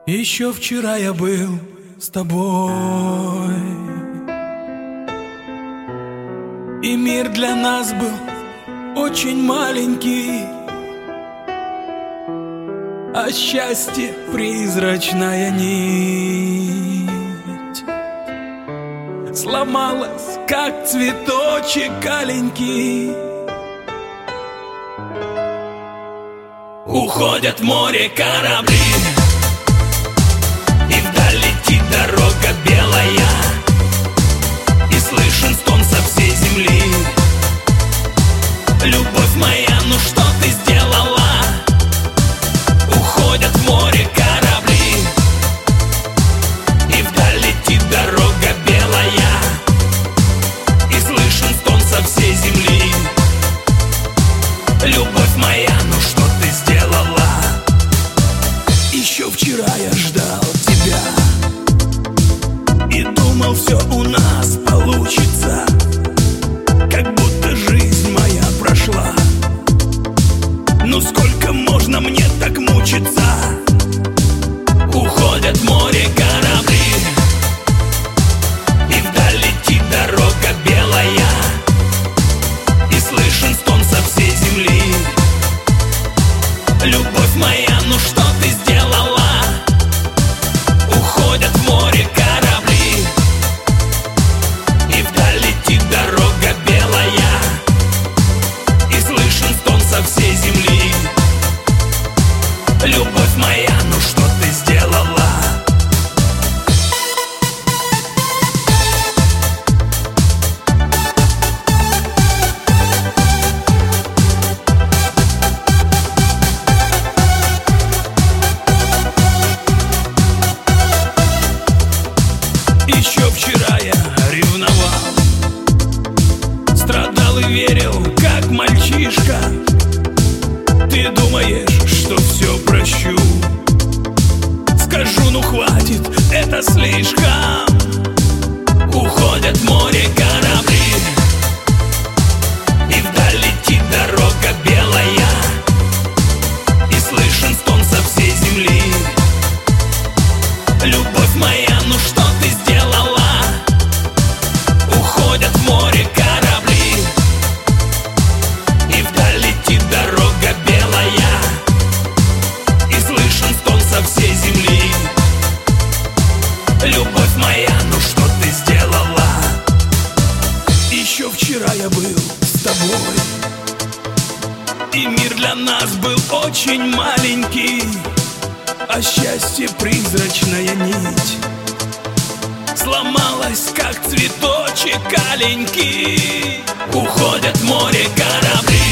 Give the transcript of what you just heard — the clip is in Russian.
Еще вчера я был с тобой, и мир для нас был очень маленький, а счастье призрачная нить сломалась, как цветочек аленький. Уходят в море корабли, и вдаль летит дорога белая, и слышен стон со всей земли. Любовь моя, ну что ты сделала? Уходят в море корабли, и вдаль летит дорога белая, и слышен стон со всей земли. Любовь моя, ну что ты сделала? Еще вчера я ждал тебя и думал, все у нас получится, как будто жизнь моя прошла. Ну сколько можно мне так мучиться? Уходят в море корабли, и вдаль летит дорога белая, и слышен стон со всей земли. Любовь моя, ну что ты сделала? Уходят в море корабли, и вдаль летит дорога белая, и слышен стон со всей земли. Любовь моя, ну что ты сделала? Еще вчера я ревновал, страдал и верил, как мальчишка. Ты думаешь, что все прощу? Скажу, ну хватит, это слишком. Уходят в море корабли, и вдаль летит дорога белая, и слышен стон со всей земли. Любовь моя, ну что ты сделала? Уходят в море корабли, и вдаль летит дорога белая, и слышен стон со всей земли. Любовь моя, ну что ты сделала? Еще вчера я был с тобой, и мир для нас был очень маленький, а счастье призрачная нить сломалась, как цветочек аленький. Уходят в море корабли,